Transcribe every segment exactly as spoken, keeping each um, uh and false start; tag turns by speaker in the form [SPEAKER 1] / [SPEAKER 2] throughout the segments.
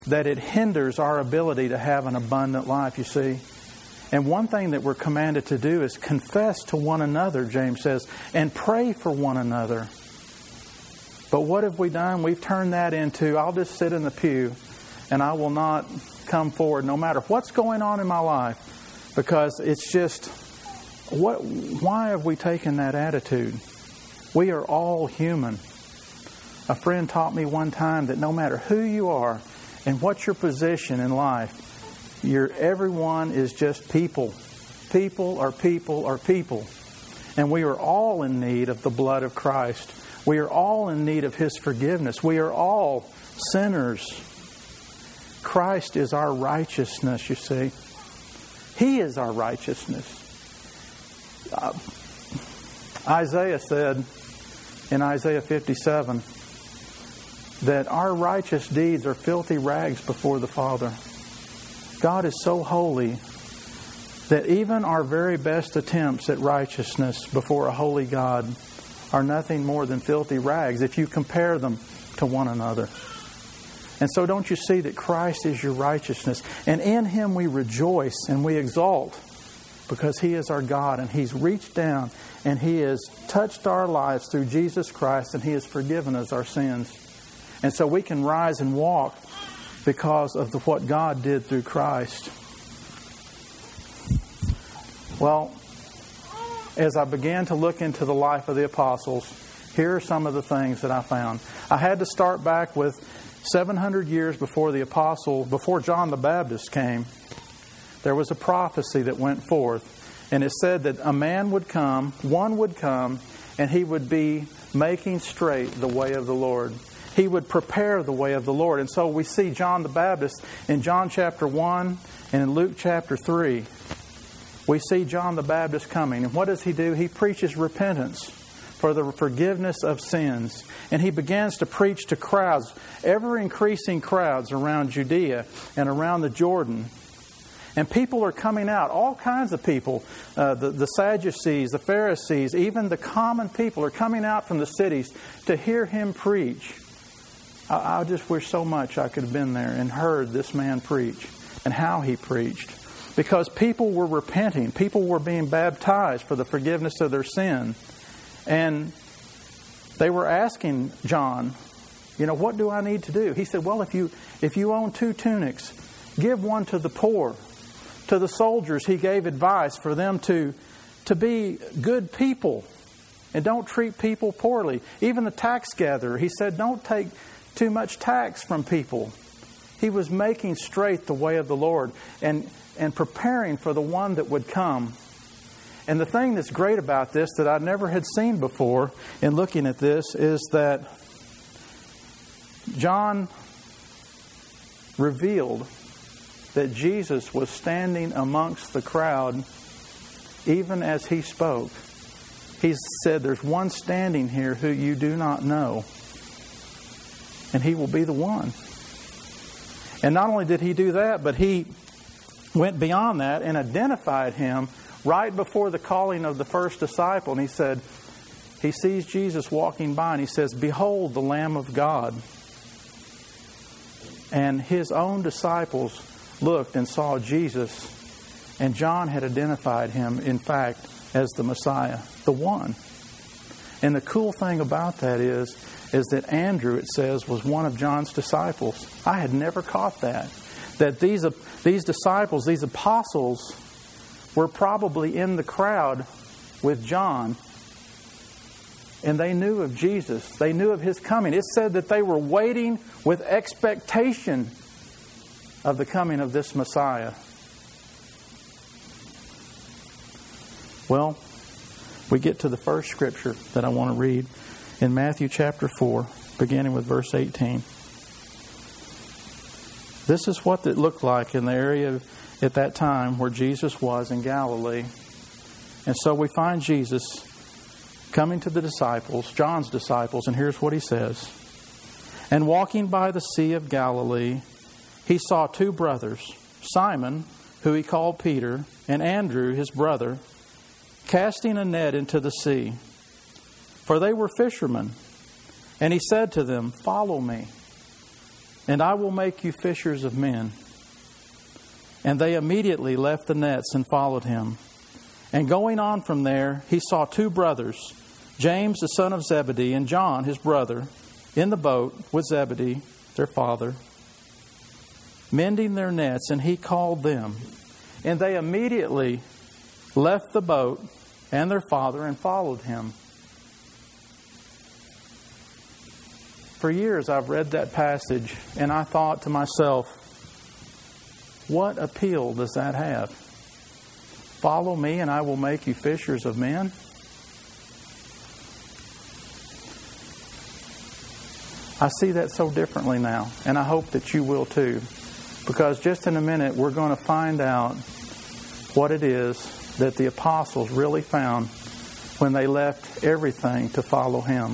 [SPEAKER 1] that it hinders our ability to have an abundant life, you see. And one thing that we're commanded to do is confess to one another, James says, and pray for one another. But what have we done? We've turned that into, I'll just sit in the pew and I will not come forward no matter what's going on in my life. Because it's just, what? why have we taken that attitude? We are all human. A friend taught me one time that no matter who you are and what's your position in life, You're, everyone is just people. People are people are people. And we are all in need of the blood of Christ. We are all in need of His forgiveness. We are all sinners. Christ is our righteousness, you see. He is our righteousness. Uh, Isaiah said in Isaiah fifty-seven that our righteous deeds are filthy rags before the Father. God is so holy that even our very best attempts at righteousness before a holy God are nothing more than filthy rags if you compare them to one another. And so don't you see that Christ is your righteousness? And in Him we rejoice and we exalt because He is our God and He's reached down and He has touched our lives through Jesus Christ and He has forgiven us our sins. And so we can rise and walk because of the, what God did through Christ. Well, as I began to look into the life of the apostles, here are some of the things that I found. I had to start back with seven hundred years before the apostle, before John the Baptist came. There was a prophecy that went forth, and it said that a man would come, one would come, and he would be making straight the way of the Lord. He would prepare the way of the Lord. And so we see John the Baptist in John chapter one and in Luke chapter three. We see John the Baptist coming. And what does he do? He preaches repentance for the forgiveness of sins. And he begins to preach to crowds, ever-increasing crowds around Judea and around the Jordan. And people are coming out, all kinds of people. Uh, the, the Sadducees, the Pharisees, even the common people are coming out from the cities to hear him preach. I just wish so much I could have been there and heard this man preach and how he preached. Because people were repenting. People were being baptized for the forgiveness of their sin. And they were asking John, you know, what do I need to do? He said, well, if you if you own two tunics, give one to the poor. To the soldiers, he gave advice for them to, to be good people and don't treat people poorly. Even the tax gatherer, he said, don't take too much tax from people. He was making straight the way of the Lord and, and preparing for the one that would come. And the thing that's great about this that I never had seen before in looking at this is that John revealed that Jesus was standing amongst the crowd even as he spoke. He said, there's one standing here who you do not know. And he will be the one. And not only did he do that, but he went beyond that and identified him right before the calling of the first disciple. And he said, he sees Jesus walking by and he says, behold the Lamb of God. And his own disciples looked and saw Jesus. And John had identified him, in fact, as the Messiah, the one. And the cool thing about that is, is that Andrew, it says, was one of John's disciples. I had never caught that. That these, these disciples, these apostles, were probably in the crowd with John. And they knew of Jesus. They knew of His coming. It said that they were waiting with expectation of the coming of this Messiah. Well, we get to the first scripture that I want to read in Matthew chapter four, beginning with verse eighteen. This is what it looked like in the area at that time where Jesus was in Galilee. And so we find Jesus coming to the disciples, John's disciples, and here's what he says. And walking by the Sea of Galilee, he saw two brothers, Simon, who he called Peter, and Andrew, his brother, casting a net into the sea, for they were fishermen. And he said to them, follow me, and I will make you fishers of men." And they immediately left the nets and followed him. And going on from there, he saw two brothers, James the son of Zebedee and John his brother, in the boat with Zebedee, their father, mending their nets, and he called them. And they immediately left the boat and their father and followed him. For years I've read that passage, and I thought to myself, what appeal does that have? Follow me and I will make you fishers of men? I see that so differently now, and I hope that you will too. Because just in a minute we're going to find out what it is that the apostles really found when they left everything to follow him.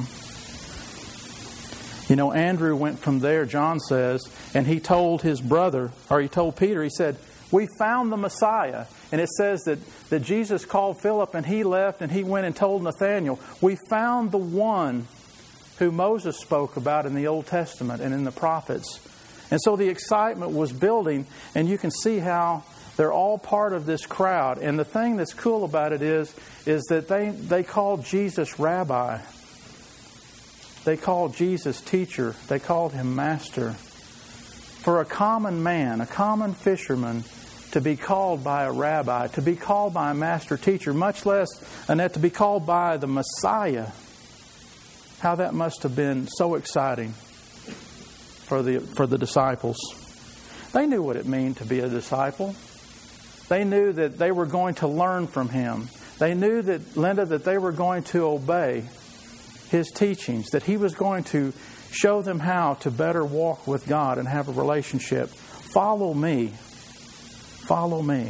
[SPEAKER 1] You know, Andrew went from there, John says, and he told his brother, or he told Peter, he said, "We found the Messiah." And it says that, that Jesus called Philip and he left and he went and told Nathanael, "We found the one who Moses spoke about in the Old Testament and in the prophets." And so the excitement was building, and you can see how they're all part of this crowd. And the thing that's cool about it is, is that they, they called Jesus Rabbi. They called Jesus teacher. They called him master. For a common man, a common fisherman, to be called by a rabbi, to be called by a master teacher, much less, Annette, to be called by the Messiah, how that must have been so exciting for the for the disciples. They knew what it meant to be a disciple. They knew that they were going to learn from him. They knew that, Linda, that they were going to obey his teachings, that he was going to show them how to better walk with God and have a relationship. Follow me. Follow me.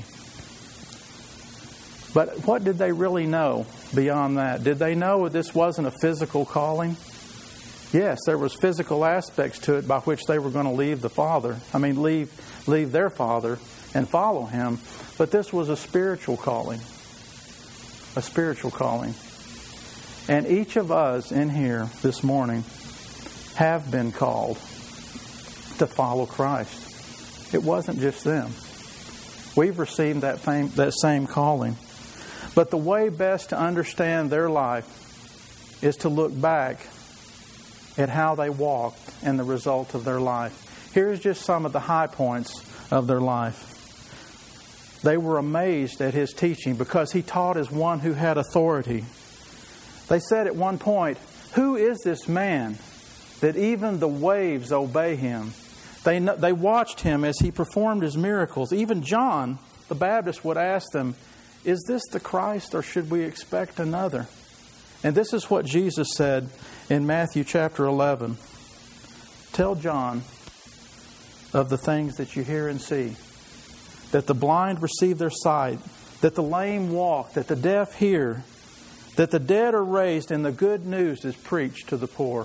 [SPEAKER 1] But what did they really know beyond that? Did they know this wasn't a physical calling? Yes, there was physical aspects to it by which they were going to leave the Father. I mean, leave leave their Father and follow him. But this was a spiritual calling. A spiritual calling. And each of us in here this morning have been called to follow Christ. It wasn't just them. We've received that same, that same calling. But the way best to understand their life is to look back at how they walked and the result of their life. Here's just some of the high points of their life. They were amazed at his teaching because he taught as one who had authority. They said at one point, "Who is this man that even the waves obey him?" They they watched him as he performed his miracles. Even John the Baptist would ask them, "Is this the Christ, or should we expect another?" And this is what Jesus said in Matthew chapter eleven. "Tell John of the things that you hear and see, that the blind receive their sight, that the lame walk, that the deaf hear, that the dead are raised, and the good news is preached to the poor."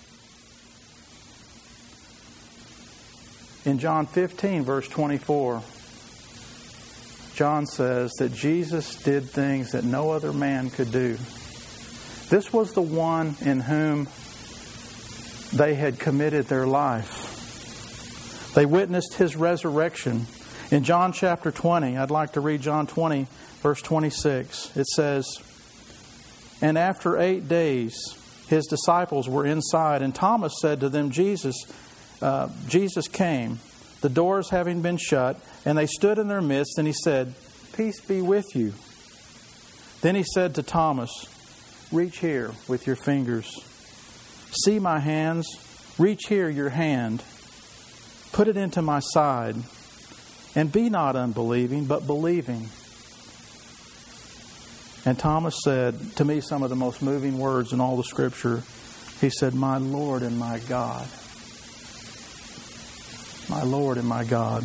[SPEAKER 1] In John fifteen, verse twenty-four, John says that Jesus did things that no other man could do. This was the one in whom they had committed their life. They witnessed his resurrection. In John chapter twenty, I'd like to read John twenty, verse twenty-six. It says, "And after eight days, his disciples were inside, and Thomas said to them, Jesus, uh, Jesus came, the doors having been shut, and they stood in their midst, and he said, 'Peace be with you.' Then he said to Thomas, 'Reach here with your fingers. See my hands. Reach here your hand. Put it into my side. And be not unbelieving, but believing.' And Thomas said, to me, some of the most moving words in all the Scripture. He said, 'My Lord and my God.'" My Lord and my God.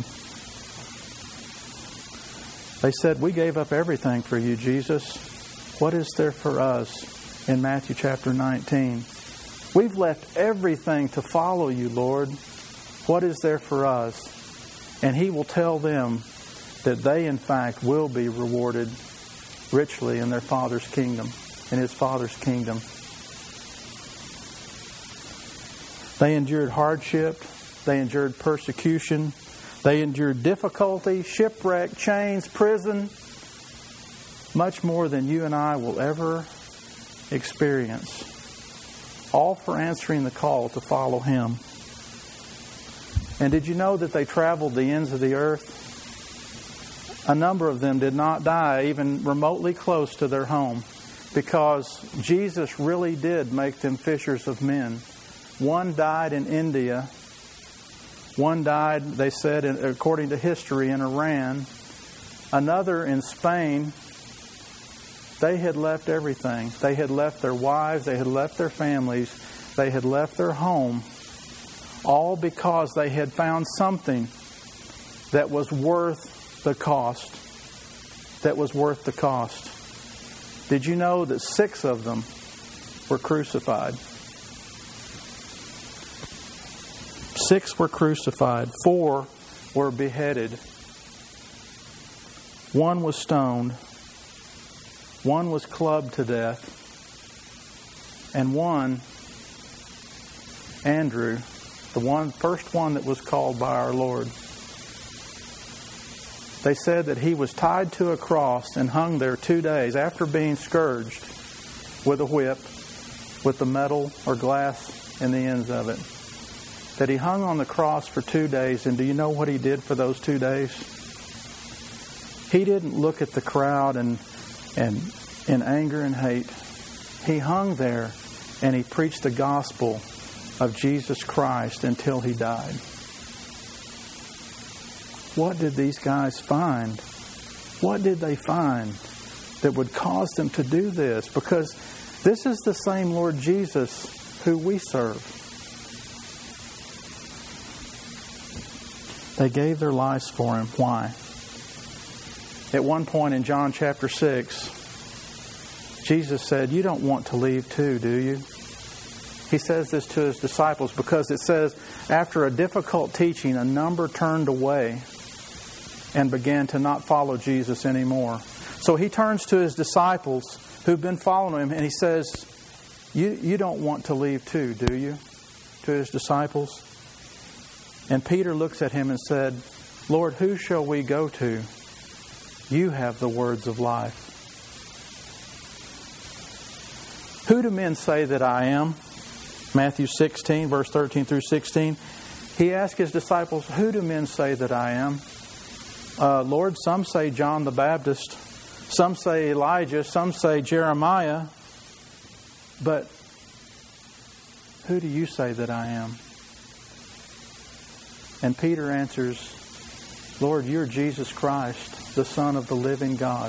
[SPEAKER 1] They said, "We gave up everything for you, Jesus. What is there for us?" In Matthew chapter nineteen. "We've left everything to follow you, Lord. What is there for us?" And he will tell them that they, in fact, will be rewarded richly in their Father's kingdom, in his Father's kingdom. They endured hardship. They endured persecution. They endured difficulty, shipwreck, chains, prison. Much more than you and I will ever experience. All for answering the call to follow Him. And did you know that they traveled the ends of the earth? A number of them did not die even remotely close to their home, because Jesus really did make them fishers of men. One died in India. One died, they said, according to history, in Iran. Another in Spain. They had left everything. They had left their wives. They had left their families. They had left their home. All because they had found something that was worth the cost. That was worth the cost. Did you know that six of them were crucified? Six were crucified. Four were beheaded. One was stoned. One was clubbed to death. And one, Andrew, the one first one that was called by our Lord, they said that he was tied to a cross and hung there two days after being scourged with a whip with the metal or glass in the ends of it. That he hung on the cross for two days. And do you know what he did for those two days? He didn't look at the crowd and and in anger and hate. He hung there and he preached the gospel of Jesus Christ until he died. What did these guys find? What did they find that would cause them to do this? Because this is the same Lord Jesus who we serve. They gave their lives for Him. Why? At one point in John chapter six, Jesus said, "You don't want to leave too, do you?" He says this to His disciples because it says, after a difficult teaching, a number turned away and began to not follow Jesus anymore. So He turns to His disciples who've been following Him and He says, you, you don't want to leave too, do you? To His disciples. And Peter looks at Him and said, "Lord, who shall we go to? You have the words of life." Who do men say that I am? Matthew sixteen, verse thirteen through sixteen. He asked His disciples, "Who do men say that I am?" Uh, Lord, some say John the Baptist. Some say Elijah. Some say Jeremiah. But who do you say that I am? And Peter answers, "Lord, you're Jesus Christ, the Son of the living God."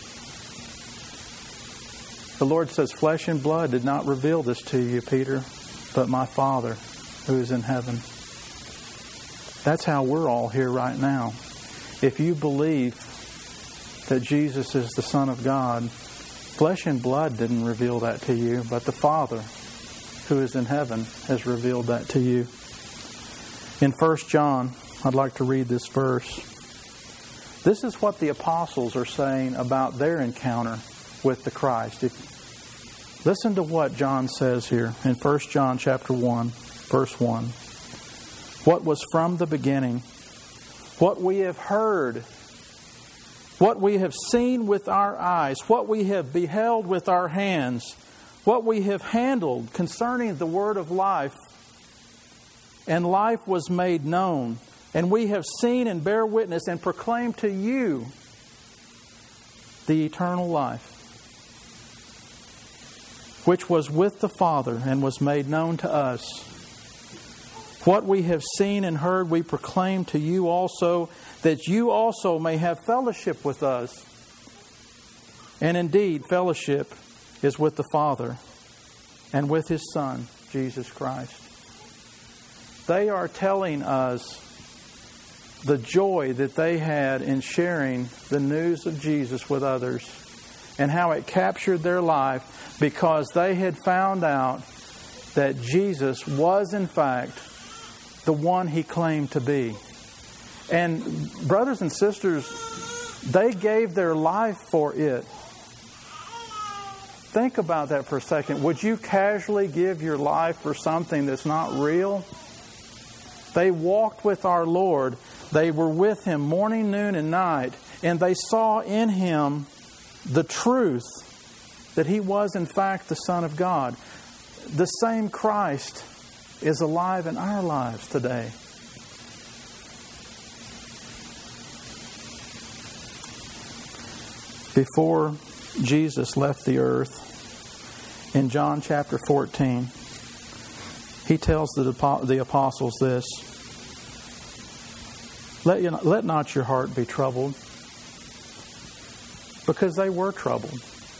[SPEAKER 1] The Lord says, "Flesh and blood did not reveal this to you, Peter, but my Father who is in heaven." That's how we're all here right now. If you believe that Jesus is the Son of God, flesh and blood didn't reveal that to you, but the Father who is in heaven has revealed that to you. In First John, I'd like to read this verse. This is what the apostles are saying about their encounter with the Christ. If, listen to what John says here in First John chapter one, verse one. What was from the beginning, what we have heard, what we have seen with our eyes, what we have beheld with our hands, what we have handled concerning the word of life, and life was made known, and we have seen and bear witness and proclaim to you the eternal life, which was with the Father and was made known to us. What we have seen and heard we proclaim to you also, that you also may have fellowship with us. And indeed, fellowship is with the Father and with His Son, Jesus Christ. They are telling us the joy that they had in sharing the news of Jesus with others and how it captured their life because they had found out that Jesus was in fact the one He claimed to be. And brothers and sisters, they gave their life for it. Think about that for a second. Would you casually give your life for something that's not real? They walked with our Lord. They were with Him morning, noon, and night. And they saw in Him the truth that He was in fact the Son of God. The same Christ is alive in our lives today. Before Jesus left the earth, in John chapter fourteen, He tells the, the apostles this: let, you not, let not your heart be troubled, because they were troubled.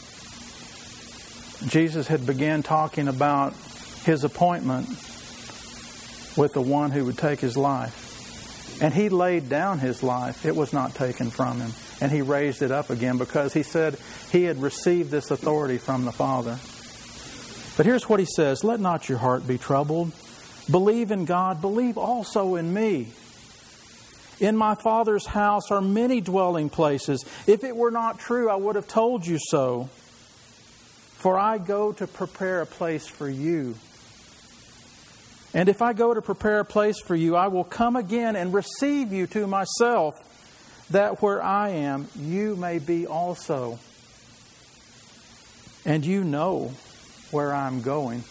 [SPEAKER 1] Jesus had began talking about His appointment with the one who would take His life. And He laid down His life. It was not taken from Him. And He raised it up again because He said He had received this authority from the Father. But here's what He says: let not your heart be troubled. Believe in God. Believe also in me. In my Father's house are many dwelling places. If it were not true, I would have told you so. For I go to prepare a place for you. And if I go to prepare a place for you, I will come again and receive you to myself, that where I am, you may be also. And you know where I'm going.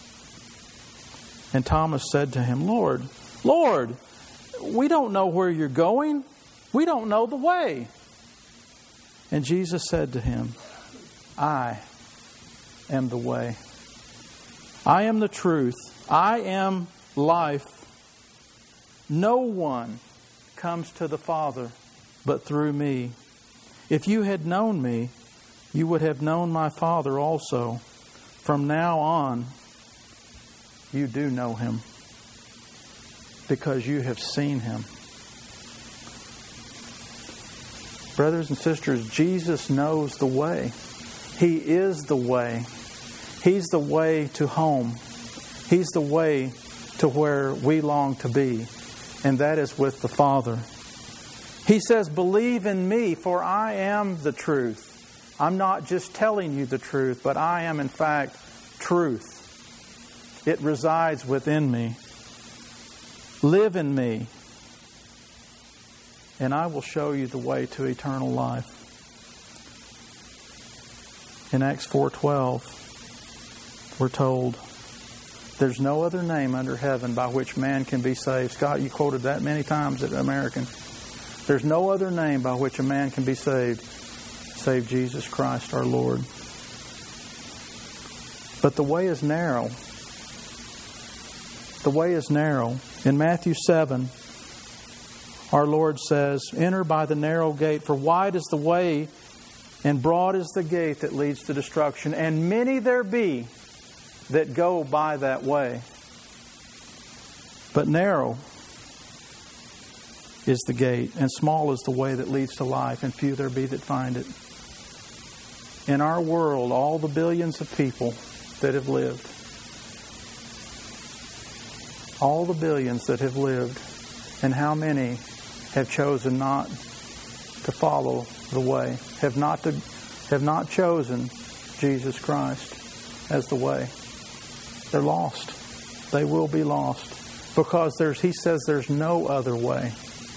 [SPEAKER 1] And Thomas said to Him, Lord, Lord, we don't know where you're going. We don't know the way. And Jesus said to him, I am the way. I am the truth. I am life. No one comes to the Father but through me. If you had known me, you would have known my Father also. From now on, you do know Him, because you have seen Him. Brothers and sisters, Jesus knows the way. He is the way. He's the way to home. He's the way to where we long to be, and that is with the Father. He says, believe in me, for I am the truth. I'm not just telling you the truth, but I am in fact truth. It resides within me. Live in me, and I will show you the way to eternal life. In Acts four twelve, we're told, there's no other name under heaven by which man can be saved. Scott, you quoted that many times at American. There's no other name by which a man can be saved save Jesus Christ our Lord. But the way is narrow. The way is narrow. In Matthew seven, our Lord says, enter by the narrow gate, for wide is the way and broad is the gate that leads to destruction, and many there be that go by that way. But narrow is the gate, and small is the way that leads to life, and few there be that find it. In our world, all the billions of people that have lived, all the billions that have lived, and how many have chosen not to follow the way, have not to, have not chosen Jesus Christ as the way. They're lost. They will be lost. Because there's, He says there's no other way.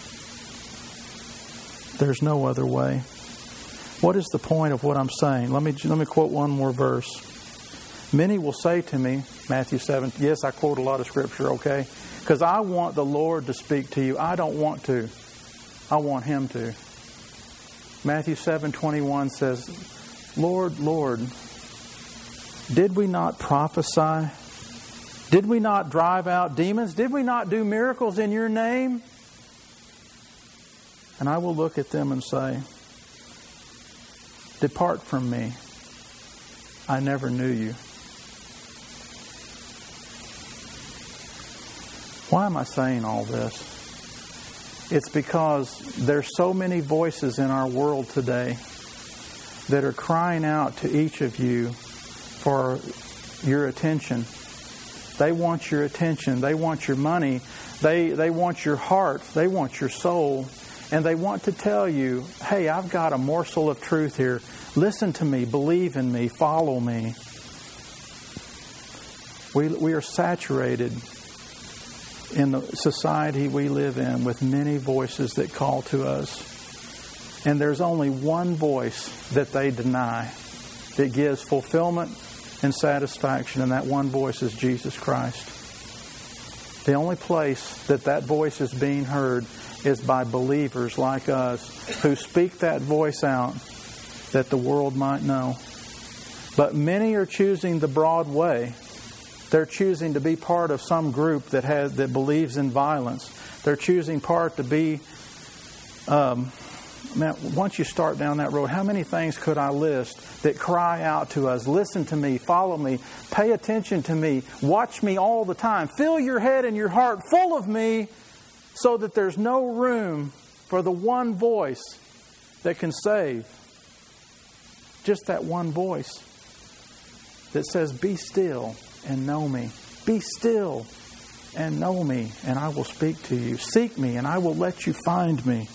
[SPEAKER 1] There's no other way. What is the point of what I'm saying? Let me let me quote one more verse. Many will say to me, Matthew seven, yes, I quote a lot of Scripture, okay? Because I want the Lord to speak to you. I don't want to. I want Him to. Matthew seven twenty-one says, Lord, Lord, did we not prophesy? Did we not drive out demons? Did we not do miracles in your name? And I will look at them and say, depart from me. I never knew you. Why am I saying all this? It's because there's so many voices in our world today that are crying out to each of you for your attention. They want your attention. They want your money. They, they want your heart. They want your soul. And they want to tell you, hey, I've got a morsel of truth here. Listen to me. Believe in me. Follow me. We, we are saturated in the society we live in with many voices that call to us. And there's only one voice that they deny that gives fulfillment and satisfaction, and that one voice is Jesus Christ. The only place that that voice is being heard is by believers like us who speak that voice out that the world might know. But many are choosing the broad way. They're choosing to be part of some group that has that believes in violence. They're choosing part to be... Um, man, once you start down that road, how many things could I list that cry out to us? Listen to me, follow me, pay attention to me, watch me all the time. Fill your head and your heart full of me so that there's no room for the one voice that can save. Just that one voice that says, be still and know me. Be still and know me, and I will speak to you. Seek me, and I will let you find me.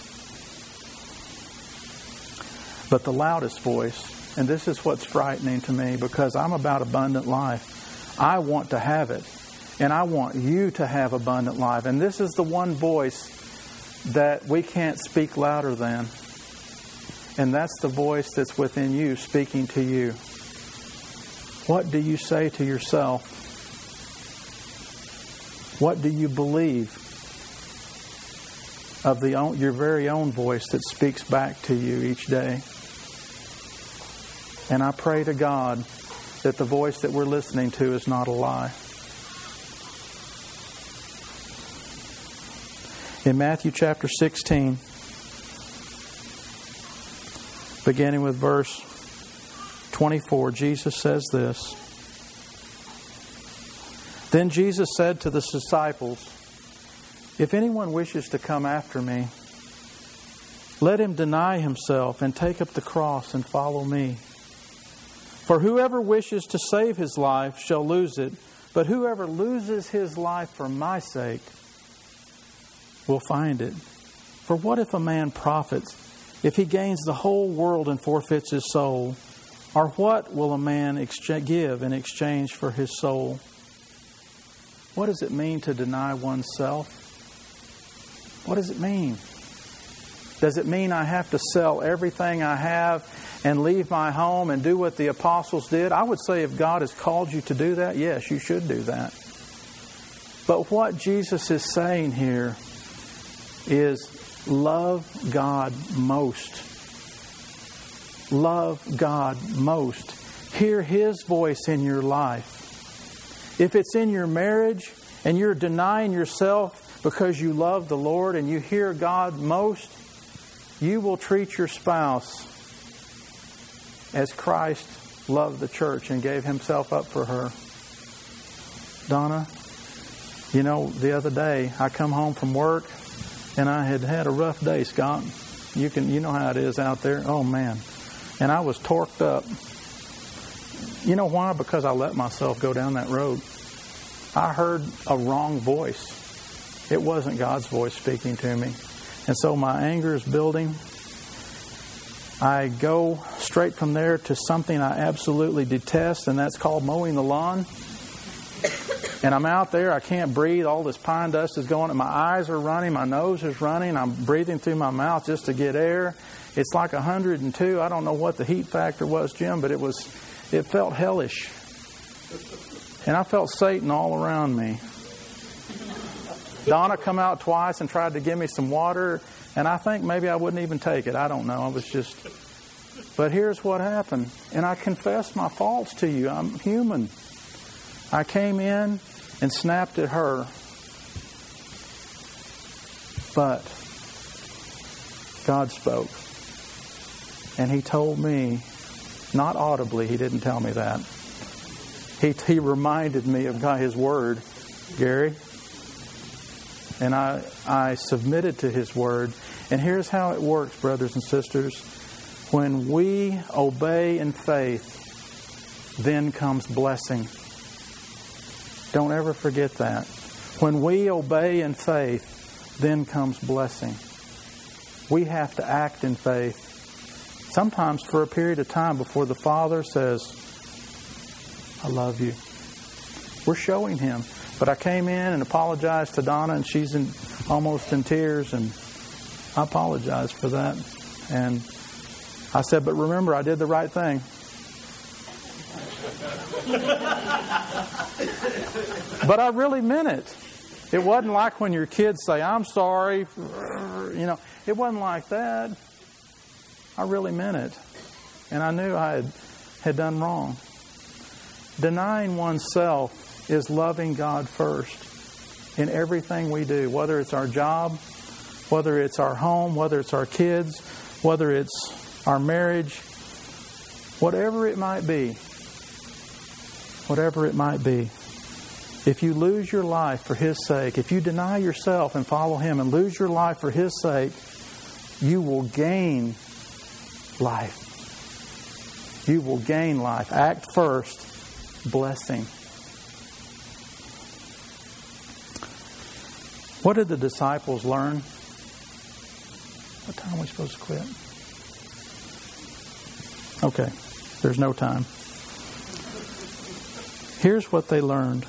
[SPEAKER 1] But the loudest voice, and this is what's frightening to me, because I'm about abundant life. I want to have it, and I want you to have abundant life. And this is the one voice that we can't speak louder than. And that's the voice that's within you, speaking to you. What do you say to yourself? What do you believe of the own, your very own voice that speaks back to you each day? And I pray to God that the voice that we're listening to is not a lie. In Matthew chapter sixteen, beginning with verse twenty-four, Jesus says this. Then Jesus said to the disciples, if anyone wishes to come after me, let him deny himself and take up the cross and follow me. For whoever wishes to save his life shall lose it, but whoever loses his life for my sake will find it. For what if a man profits if he gains the whole world and forfeits his soul? Or what will a man exchange, give in exchange for his soul? What does it mean to deny oneself? What does it mean? Does it mean I have to sell everything I have and leave my home and do what the apostles did? I would say if God has called you to do that, yes, you should do that. But what Jesus is saying here is love God most. Love God most. Hear His voice in your life. If it's in your marriage and you're denying yourself because you love the Lord and you hear God most, you will treat your spouse as Christ loved the church and gave Himself up for her. Donna, you know, the other day I come home from work and I had had a rough day, Scott. You can, you know how it is out there. Oh, man. And I was torqued up. You know why? Because I let myself go down that road. I heard a wrong voice. It wasn't God's voice speaking to me. And so my anger is building. I go straight from there to something I absolutely detest, and that's called mowing the lawn. And I'm out there. I can't breathe. All this pine dust is going. My eyes are running. My nose is running. I'm breathing through my mouth just to get air. It's like one hundred two. I don't know what the heat factor was, Jim, but it was. It felt hellish. And I felt Satan all around me. Donna come out twice and tried to give me some water, and I think maybe I wouldn't even take it. I don't know. I was just... But here's what happened. And I confess my faults to you. I'm human. I came in and snapped at her. But God spoke. And He told me, not audibly, He didn't tell me that. He, he reminded me of God, His Word, Gary. And I, I submitted to His Word. And here's how it works, brothers and sisters. When we obey in faith, then comes blessing. Don't ever forget that. When we obey in faith, then comes blessing. We have to act in faith. Sometimes for a period of time before the Father says, I love you. We're showing Him. But I came in and apologized to Donna, and she's in, almost in tears, and I apologize for that. And I said, but remember, I did the right thing. But I really meant it. It wasn't like when your kids say, I'm sorry. You know, it wasn't like that. I really meant it. And I knew I had, had done wrong. Denying oneself is loving God first in everything we do, whether it's our job, whether it's our home, whether it's our kids, whether it's our marriage, whatever it might be. Whatever it might be. If you lose your life for His sake, if you deny yourself and follow Him and lose your life for His sake, you will gain life. You will gain life. Act first, blessing. What did the disciples learn? What time are we supposed to quit? Okay, there's no time. Here's what they learned.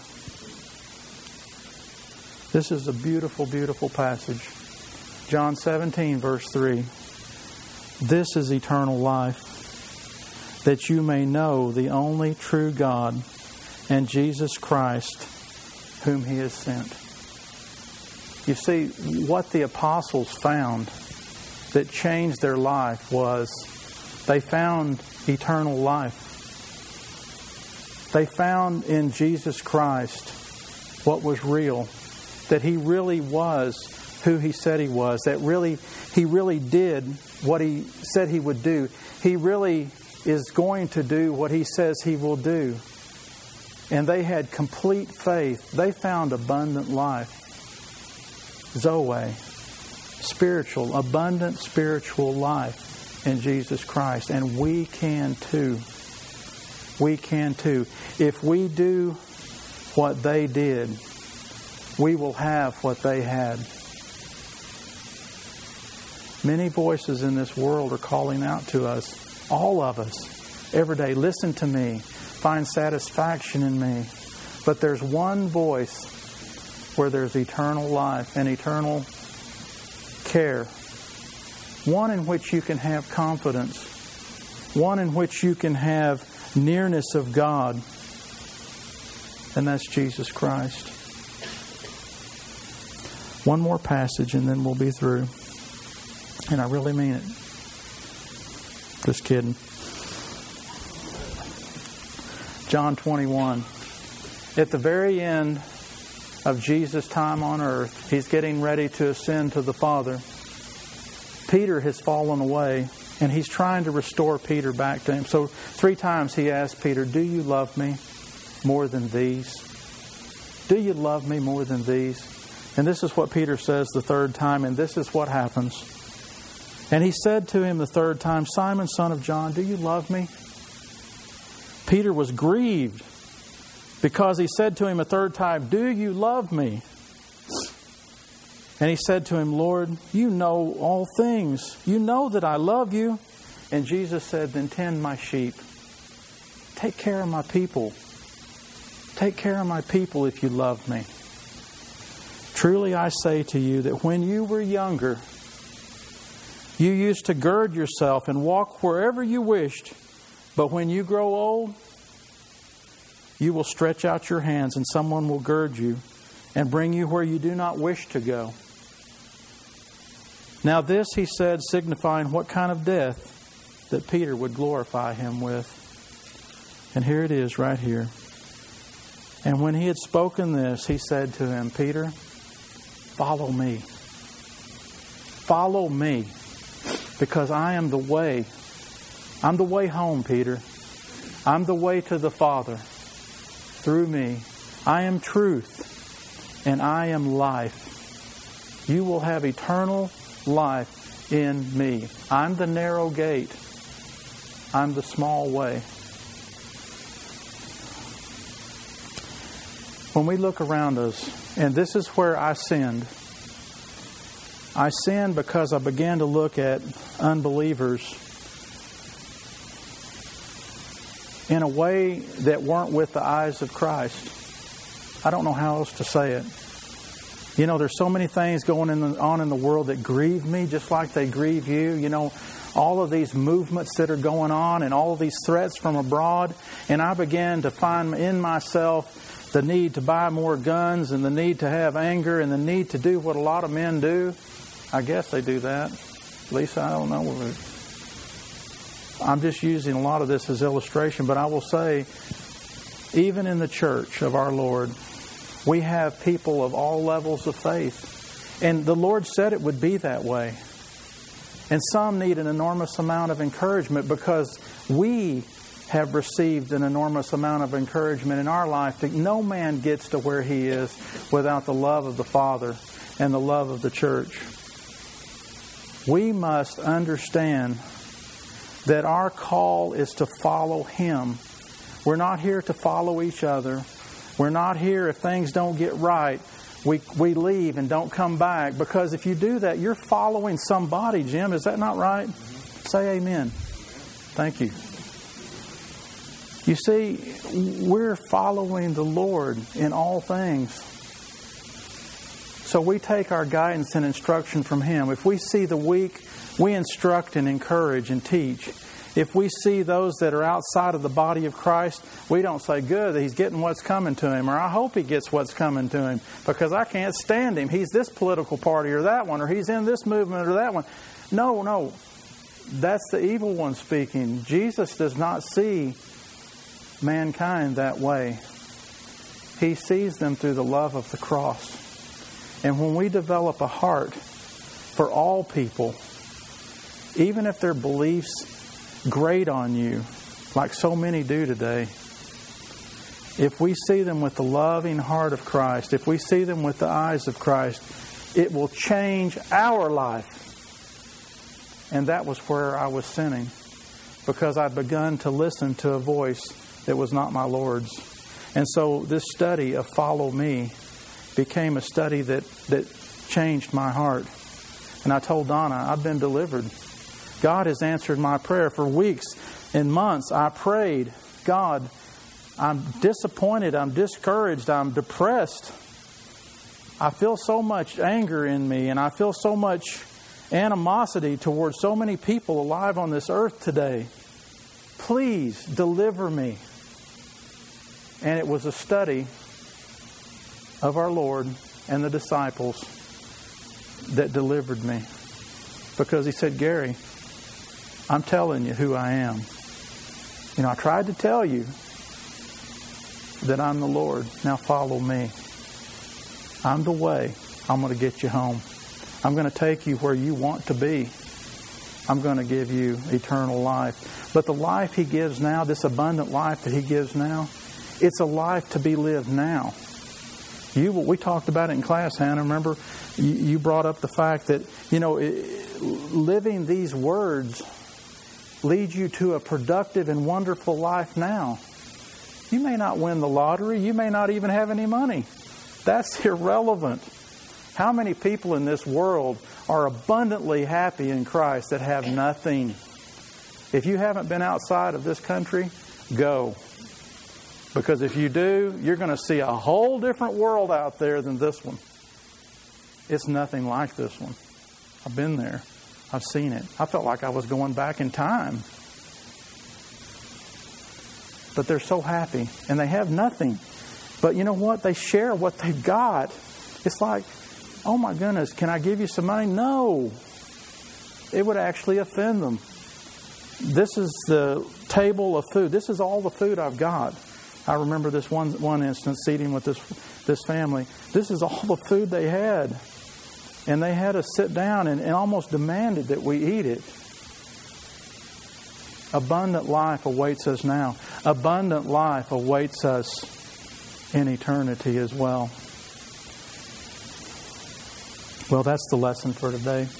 [SPEAKER 1] This is a beautiful, beautiful passage. John seventeen, verse three. This is eternal life, that you may know the only true God and Jesus Christ, whom He has sent. You see, what the apostles found that changed their life was they found eternal life. They found in Jesus Christ what was real, that He really was who He said He was, that really He really did what He said He would do. He really is going to do what He says He will do. And they had complete faith. They found abundant life. Zoe, spiritual, abundant spiritual life in Jesus Christ. And we can too. We can too. If we do what they did, we will have what they had. Many voices in this world are calling out to us, all of us, every day. Listen to me. Find satisfaction in me. But there's one voice where there's eternal life and eternal care. One in which you can have confidence. One in which you can have nearness of God. And that's Jesus Christ. One more passage and then we'll be through. And I really mean it. Just kidding. John twenty-one. At the very end of Jesus' time on earth, He's getting ready to ascend to the Father. Peter has fallen away, and He's trying to restore Peter back to Him. So three times He asked Peter, do you love me more than these? Do you love me more than these? And this is what Peter says the third time, and this is what happens. And He said to him the third time, Simon, son of John, do you love me? Peter was grieved because He said to him a third time, do you love me? And he said to him, Lord, you know all things. You know that I love you. And Jesus said, then tend my sheep. Take care of my people. Take care of my people if you love me. Truly I say to you that when you were younger, you used to gird yourself and walk wherever you wished. But when you grow old, you will stretch out your hands and someone will gird you and bring you where you do not wish to go. Now this He said, signifying what kind of death that Peter would glorify Him with. And here it is right here. And when He had spoken this, He said to him, Peter, follow me. Follow me. Because I am the way. I'm the way home, Peter. I'm the way to the Father. Through me. I am truth. And I am life. You will have eternal life in me. I'm the narrow gate. I'm the small way. When we look around us, and this is where I sinned. I sinned because I began to look at unbelievers in a way that weren't with the eyes of Christ. I don't know how else to say it. You know, there's so many things going in the, on in the world that grieve me, just like they grieve you. You know, all of these movements that are going on and all of these threats from abroad. And I began to find in myself the need to buy more guns and the need to have anger and the need to do what a lot of men do. I guess they do that. At least I don't know. I'm just using a lot of this as illustration, but I will say, even in the church of our Lord, we have people of all levels of faith. And the Lord said it would be that way. And some need an enormous amount of encouragement because we have received an enormous amount of encouragement in our life that no man gets to where he is without the love of the Father and the love of the church. We must understand that our call is to follow Him. We're not here to follow each other. We're not here if things don't get right, we we leave and don't come back. Because if you do that, you're following somebody, Jim. Is that not right? Say amen. Thank you. You see, we're following the Lord in all things. So we take our guidance and instruction from Him. If we see the weak, we instruct and encourage and teach. If we see those that are outside of the body of Christ, we don't say, good, he's getting what's coming to him, or I hope he gets what's coming to him, because I can't stand him. He's this political party or that one, or he's in this movement or that one. No, no. That's the evil one speaking. Jesus does not see mankind that way. He sees them through the love of the cross. And when we develop a heart for all people, even if their beliefs grate on you, like so many do today, if we see them with the loving heart of Christ, if we see them with the eyes of Christ, it will change our life. And that was where I was sinning, because I'd begun to listen to a voice that was not my Lord's. And so this study of Follow Me became a study that, that changed my heart. And I told Donna, I've been delivered. God has answered my prayer. For weeks and months I prayed, God, I'm disappointed, I'm discouraged, I'm depressed. I feel so much anger in me, and I feel so much animosity towards so many people alive on this earth today. Please deliver me. And it was a study of our Lord and the disciples that delivered me. Because He said, Gary, I'm telling you who I am. You know, I tried to tell you that I'm the Lord. Now follow me. I'm the way. I'm going to get you home. I'm going to take you where you want to be. I'm going to give you eternal life. But the life He gives now, this abundant life that He gives now, it's a life to be lived now. You, we talked about it in class, Hannah. Remember, you, you brought up the fact that, you know, it, living these words leads you to a productive and wonderful life now. You may not win the lottery. You may not even have any money. That's irrelevant. How many people in this world are abundantly happy in Christ that have nothing? If you haven't been outside of this country, go. Because if you do, you're going to see a whole different world out there than this one. It's nothing like this one. I've been there. I've seen it. I felt like I was going back in time. But they're so happy. And they have nothing. But you know what? They share what they've got. It's like, oh my goodness, can I give you some money? No. It would actually offend them. This is the table of food. This is all the food I've got. I remember this one one instance, seating with this this family. This is all the food they had. And they had us sit down and, and almost demanded that we eat it. Abundant life awaits us now. Abundant life awaits us in eternity as well. Well, that's the lesson for today.